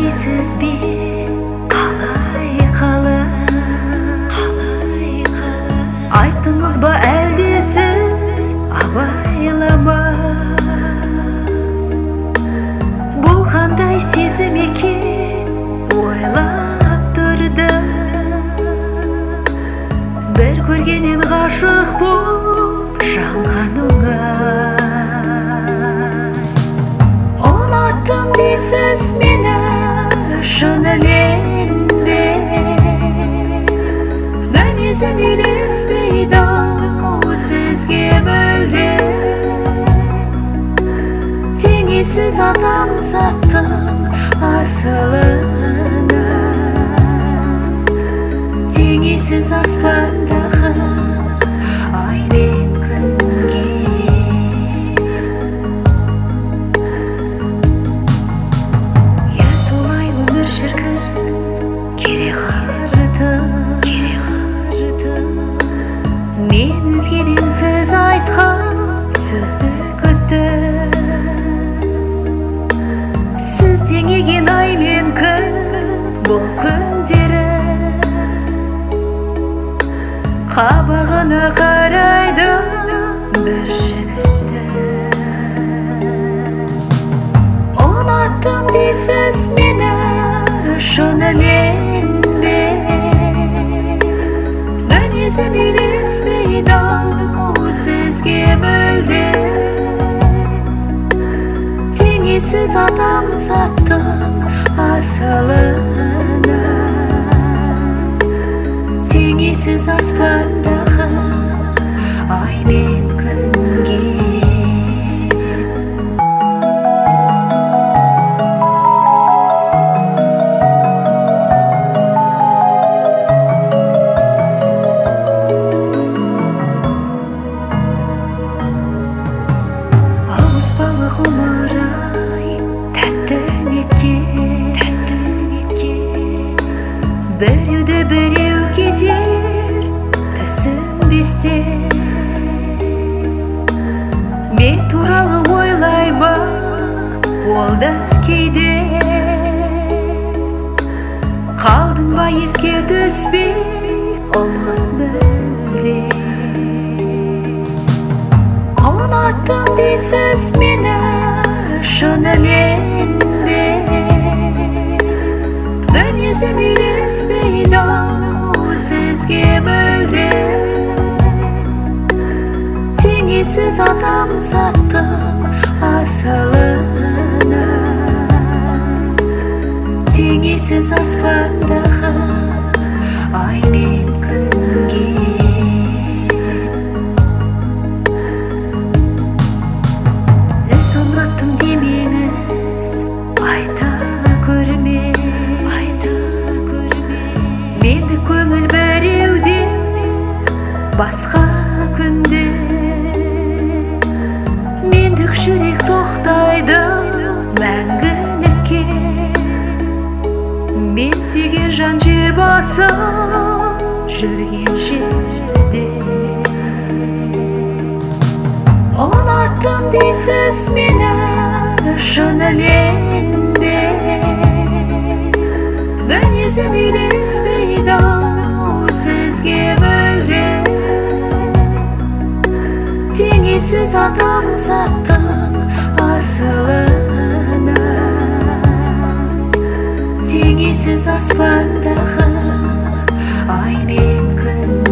дейсіз бе, қалай айттыңыз ба әлде сіз абайлама? Бұл қандай сезім екен ойлап тұрдым, бір көргеннен ғашық болып жанғаныңа. Ұнаттым дейсіз мені шынымен бе, мінезім үйлеспейді сізге мүлде. Теңесіз адамзаттың асылына, теңесіз аспандағы ай мен күнге. Я солай өмір шіркін керек артық, мен өзгеден сіз айтқан сөзді күттім. Сіз теңеген ай мен күн бұл күндері қабағына қарайды бір жігітті. Ұнаттым дейсіз мені шынымен бе, мінезім үйлеспейді сізге мүлде. Теңесіз адамзаттың асылына, теңесіз аспандағы ай мен күнге. Ауыспалы ғұмыр-ай тәтті неткен, біреуді біреу кетер түсінбесте. Мен туралы ойлай ма ол да кейде, қалдың ба еске түспей ұмыт мүлде. Ұнаттым дейсіз мені шынымен бе, мінезім үйлеспейді сізге мүлде. Теңесіз адамзаттың асылына, теңесіз аспандағы ай мен күнге. Із ұнаттым демеңіз айта көрме, мендік көңіл біреуде басқа күнде. Мендік жүрек тоқтайды мәңгілікке, мен сүйген жан жер басып жүрген жерде. Ұнаттым дейсіз мені шынымен бе, мінезім үйлеспейді сізге мүлде. Теңесіз адамзаттың асылына, теңесіз аспандағы ай мен күн.